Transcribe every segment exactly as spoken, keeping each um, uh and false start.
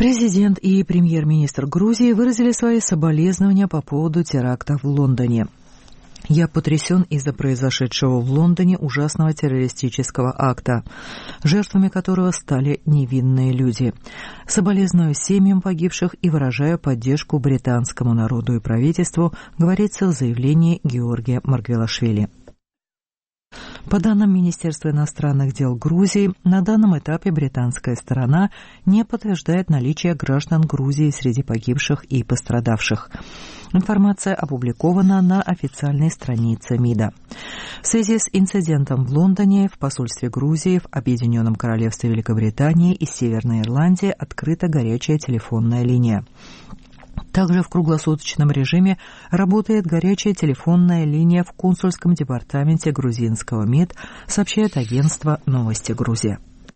Президент и премьер-министр Грузии выразили свои соболезнования по поводу теракта в Лондоне. «Я потрясен из-за произошедшего в Лондоне ужасного террористического акта, жертвами которого стали невинные люди. Соболезную семьям погибших и выражаю поддержку британскому народу и правительству», говорится в заявлении Георгия Маргвелашвили. По данным Министерства иностранных дел Грузии, на данном этапе британская сторона не подтверждает наличие граждан Грузии среди погибших и пострадавших. Информация опубликована на официальной странице МИДа. В связи с инцидентом в Лондоне в посольстве Грузии, в Объединенном Королевстве Великобритании и Северной Ирландии открыта горячая телефонная линия. Также в круглосуточном режиме работает горячая телефонная линия в консульском департаменте грузинского МИД, сообщает агентство «Новости Грузия».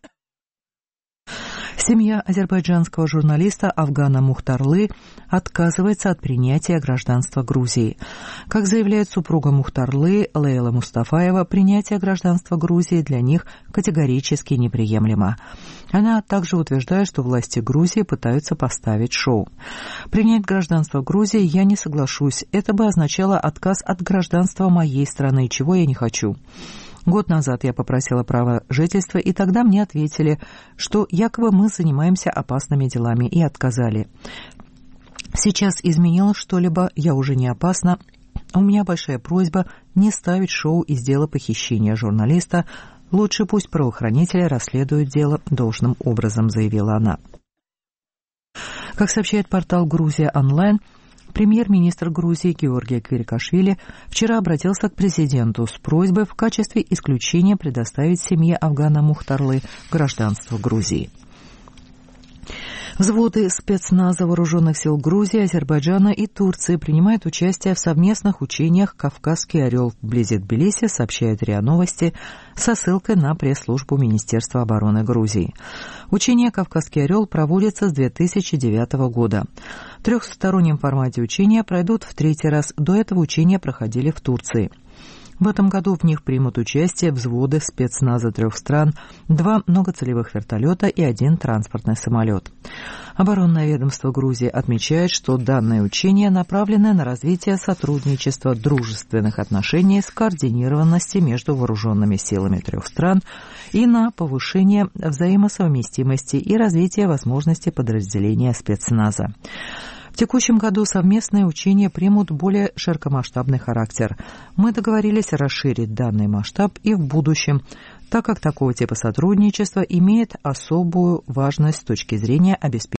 Семья азербайджанского журналиста Афгана Мухтарлы отказывается от принятия гражданства Грузии. Как заявляет супруга Мухтарлы, Лейла Мустафаева, принятие гражданства Грузии для них категорически неприемлемо. Она также утверждает, что власти Грузии пытаются поставить шоу. «Принять гражданство Грузии я не соглашусь. Это бы означало отказ от гражданства моей страны, чего я не хочу. Год назад я попросила право жительства, и тогда мне ответили, что якобы мы занимаемся опасными делами, и отказали. Сейчас изменилось что-либо, я уже не опасна. У меня большая просьба не ставить шоу из дела похищения журналиста. Лучше пусть правоохранители расследуют дело должным образом», заявила она. Как сообщает портал «Грузия онлайн», премьер-министр Грузии Георгий Квирикашвили вчера обратился к президенту с просьбой в качестве исключения предоставить семье Афгана Мухтарлы гражданство Грузии. Взводы спецназа вооруженных сил Грузии, Азербайджана и Турции принимают участие в совместных учениях «Кавказский орел» вблизи Тбилиси, сообщает РИА Новости со ссылкой на пресс-службу Министерства обороны Грузии. Учения «Кавказский орел» проводятся с две тысячи девятого года. В трехстороннем формате учения пройдут в третий раз. До этого учения проходили в Турции. В этом году в них примут участие взводы спецназа трех стран, два многоцелевых вертолета и один транспортный самолет. Оборонное ведомство Грузии отмечает, что данные учения направлены на развитие сотрудничества, дружественных отношений, скоординированности между вооруженными силами трех стран и на повышение взаимосовместимости и развитие возможностей подразделения спецназа. В текущем году совместные учения примут более широкомасштабный характер. Мы договорились расширить данный масштаб и в будущем, так как такого типа сотрудничества имеет особую важность с точки зрения обеспечения